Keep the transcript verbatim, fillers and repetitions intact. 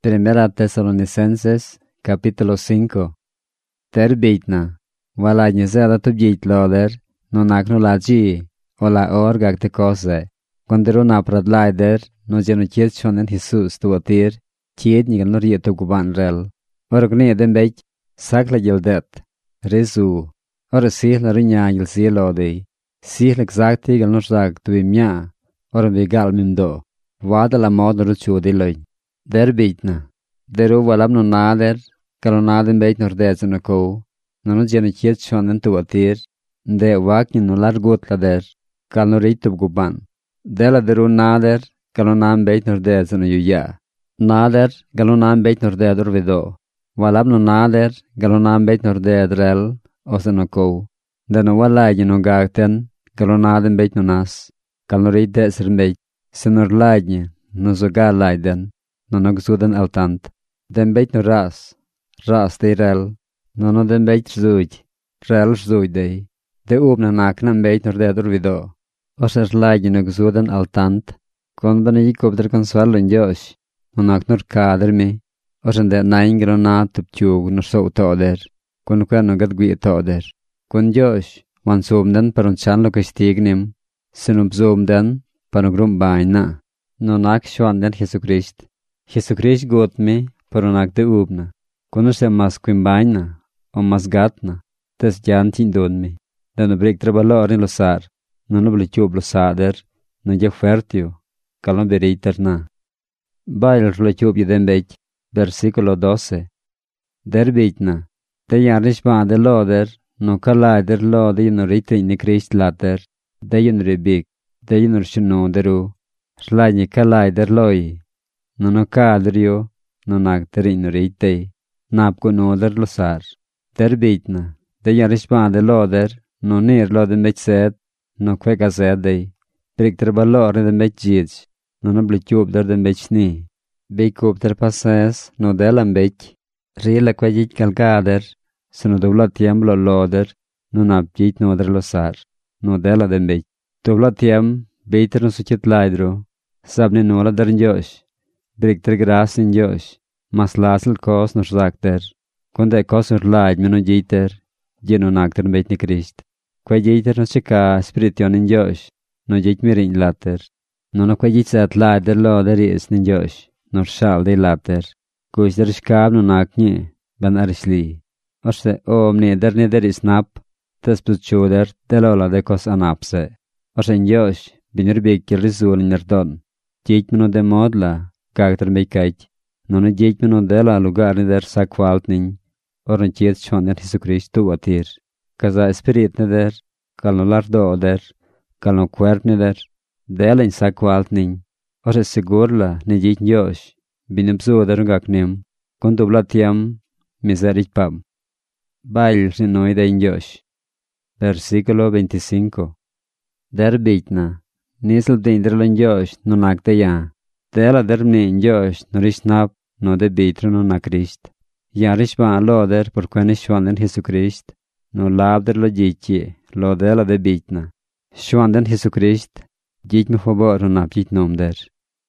Primera Tesalonicenses, capítulo cinco. Ter bitna, wala nyezela tu bjit loder, no nakno la ji, o la or gag te kose. Kondero na pradlaider, no jeno chiet chonen Jesus tu atir, chiet nigan no rieto guban rel. Orogni eden bech, sakla gildet, rezu, or sih la rinya gil si lodi, sih l'exacti gal no rag tu imya, or vigal mimdo, wada la mod no ruchu di loy. Der bitna, deru walab no nader, kalo naden bech no rdezen no ko, no no jeno chiet chonen tu atir, de wak no largut la der, kal no rito guban. Dela deru nader, kalo nam bech no rdezen no yuya. Nader, galo nam bech no rdedor vido. Walab no nader, galo nam bech no rdedrel, ose no ko. Deno walagi no gagten, galo naden bech no nas. Kal no rito deser bech, senor lagi, no zoga laiden, no no gzuden altant. Den bech no ras, ras de rel, no no den bech rzuj, rel rzuj de. De ubna naknan bech no rdedor vido. Oser lagi no gzuden altant, kon bana yikob der consuelo in Josh, no naknor kader mi, osen de naingro na tupchug no so toder, kon kwa no gad gui toder. Kon Josh, wan somden per un chan lo kastignim, sinub somden per un grum baina, no nak shwanden Jesu Christ. Jesu Christ got mi per un ak de ubna, kon se mas quim baina, o mas gatna, tes jan tin don mi, de no brek trabalor in lo sar. No no blichub lo sader, no je fertio, calon veriter na. Bail rlechub yeden bech, versículo doce. Der bitna, de yarish ba de loder, no kalaider lode no rite in Christ later, de yun rebik, de yun shino deru, rlaini kalaider loi, no no kadrio, no nakter in rite, napko no der lo sar. Der bitna, de yarish ba de loder, no nir loden bech sed, no kwek azedei, brik ter balor den bech jids, no no blichub der den bech ni, bikub ter pases, no delan bech, rila kwejit kalgader, se no dobla tiem lo loder, no nap jit no der lo sar, no dela den bech, dobla tiem, beiter no suchit laidro, sabni nola der Josh, brik ter gras in Josh, mas lasel kos no shakter, konde kos no laid meno jiter, jeno nakter bech ni Christ. Quay jiter no chika spirition in Josh, no jit mirin later. No no quay jit sat lader lo der is in Josh, no shal de later. Kuis der shkab no nakni, ban arishli. Orse omni der ne der is nap, tes put choder, delola de kos anapse. Orse in Josh, binur bekir rizul in erdon. Jit meno de modla, kagter meikait. No no jit meno dela lugar ni der sakwaltning, oran chiet choner Jesu Christu atir. Kaza spirit neder, kal no lardo der, kal no cuerp neder, dela in sakwaltning, ose segurla ne jit Josh, binem zoder gaknim, kon doblatiam miserit pam. Bail rinoide in Josh. Versículo veinticinco. Der bitna, nisel dindrelo in Josh, no nakte ya, dela dermni in Josh, no rishnap, no de bitro no na Christ. Ya rishba loder, por quene shwanden Jesu Christ, no labder lo jitje, lo dela de bitna. Shwanden Jesu Christ, jit me favor un ap jit nom der.